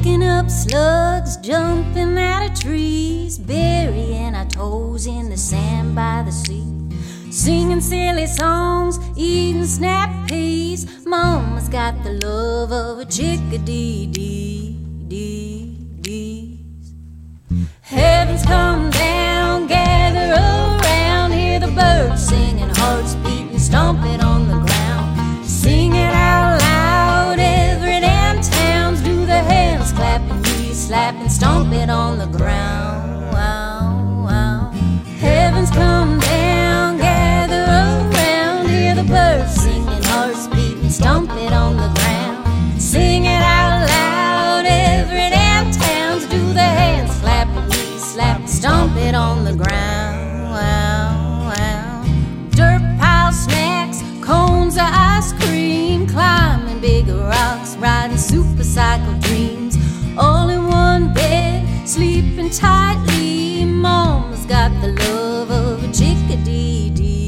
Picking up slugs, jumping out of trees, burying our toes in the sand by the sea, singing silly songs, eating snap peas. Mama's got the love of a chickadee. Heaven's come down, gather around, hear the birds singing, hearts beating, stomp it on the ground. Sing it out loud, every damn town's do the hands clapping, knees slapping, stomp it on the ground. Wow, wow. Heaven's come down, gather around, hear the birds singing, hearts beating, stomp it on the ground. Sing it out loud, every damn town's do the hands clapping, knees slapping, stomp it on the ground. Wow, wow. Dirt pile snacks, cones of ice cream, climbing bigger rocks, riding supercycle dreams, all in one bed, sleeping tightly. Mama's got the love of a chickadee.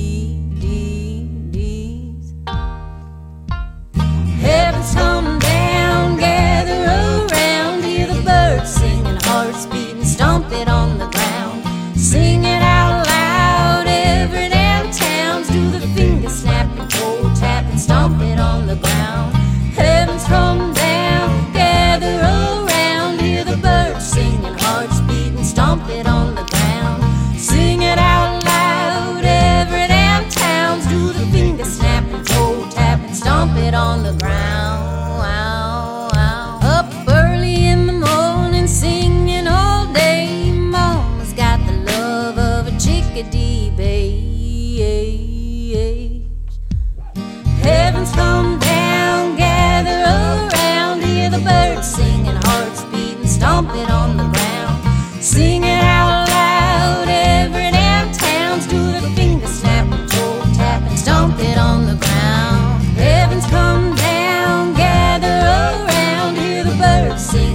Heaven's come down, gather around, hear the birds singing, hearts beating, stomp it on the ground. Sing it out loud, every damn town's do the finger snapping, toe tapping, stomp it on the ground. Heaven's come down, gather around, hear the birds singing, hearts beating, stomp it on the ground. Sing it out loud, every damn town's do the finger snapping, toe tapping, stomp it on the ground. Wow, wow. Up early in the morning, singing all day, Mama's got the love of a chickadee, babe. Heaven's come down, gather around, hear the birds singing, hearts beating, stomp it on the ground. Sing it out loud, every damn town's do the finger snapping, toe tapping, stomp it on the ground. Heaven's come down, gather around, hear the birds sing.